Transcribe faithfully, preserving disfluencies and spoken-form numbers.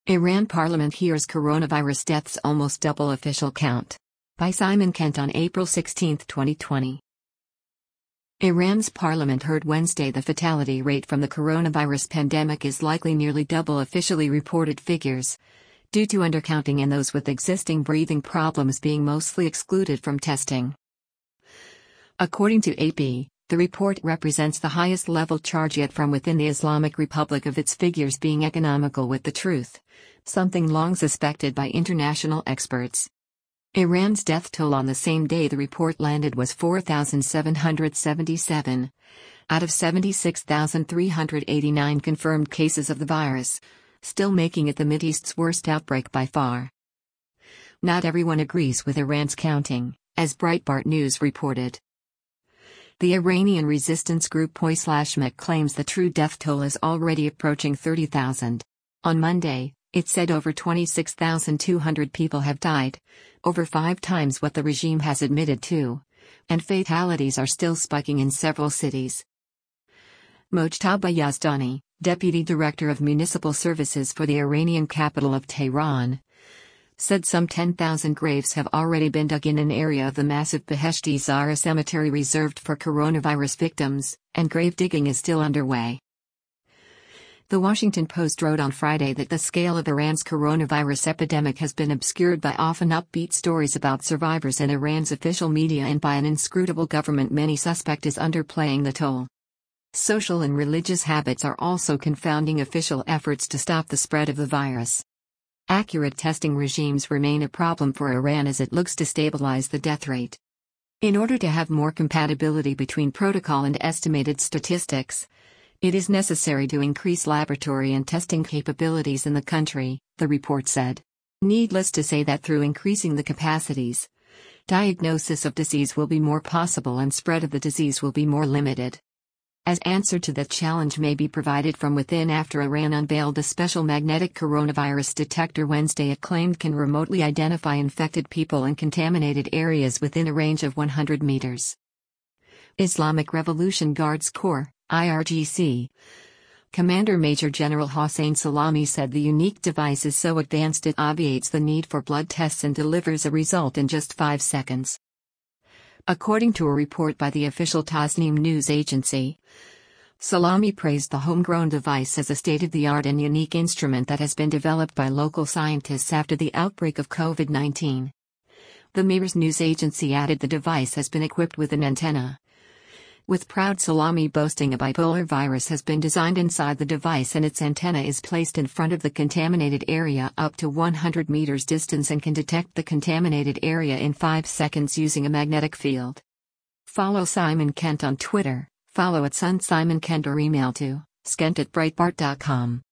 Iran Parliament hears coronavirus deaths almost double official count. By Simon Kent on April sixteenth, twenty twenty. Iran's parliament heard Wednesday the fatality rate from the coronavirus pandemic is likely nearly double officially reported figures, due to undercounting and those with existing breathing problems being mostly excluded from testing. According to A P, the report represents the highest level charge yet from within the Islamic Republic of its figures being economical with the truth, something long suspected by international experts. Iran's death toll on the same day the report landed was four thousand seven hundred seventy-seven, out of seventy-six thousand three hundred eighty-nine confirmed cases of the virus, still making it the Mideast's worst outbreak by far. Not everyone agrees with Iran's counting, as Breitbart News reported. The Iranian resistance group Poislashmek claims the true death toll is already approaching thirty thousand. On Monday, it said over twenty-six thousand two hundred people have died, over five times what the regime has admitted to, and fatalities are still spiking in several cities. Mojtaba Yazdani, deputy director of municipal services for the Iranian capital of Tehran, said some ten thousand graves have already been dug in an area of the massive Beheshti Zahra cemetery reserved for coronavirus victims, and grave digging is still underway. The Washington Post wrote on Friday that the scale of Iran's coronavirus epidemic has been obscured by often upbeat stories about survivors in Iran's official media and by an inscrutable government many suspect is underplaying the toll. Social and religious habits are also confounding official efforts to stop the spread of the virus. Accurate testing regimes remain a problem for Iran as it looks to stabilize the death rate. In order to have more compatibility between protocol and estimated statistics, it is necessary to increase laboratory and testing capabilities in the country, the report said. Needless to say that through increasing the capacities, diagnosis of disease will be more possible and spread of the disease will be more limited. As answer to that challenge may be provided from within after Iran unveiled a special magnetic coronavirus detector Wednesday it claimed can remotely identify infected people in contaminated areas within a range of one hundred meters. Islamic Revolution Guards Corps, I R G C. Commander Major General Hossein Salami said the unique device is so advanced it obviates the need for blood tests and delivers a result in just five seconds. According to a report by the official Tasnim news agency, Salami praised the homegrown device as a state-of-the-art and unique instrument that has been developed by local scientists after the outbreak of COVID nineteen. The Mers news agency added the device has been equipped with an antenna, with proud Salami boasting a bipolar virus has been designed inside the device and its antenna is placed in front of the contaminated area up to one hundred meters distance and can detect the contaminated area in five seconds using a magnetic field. Follow Simon Kent on Twitter, follow at Sun Simon Kent or email to skent at breitbart dot com.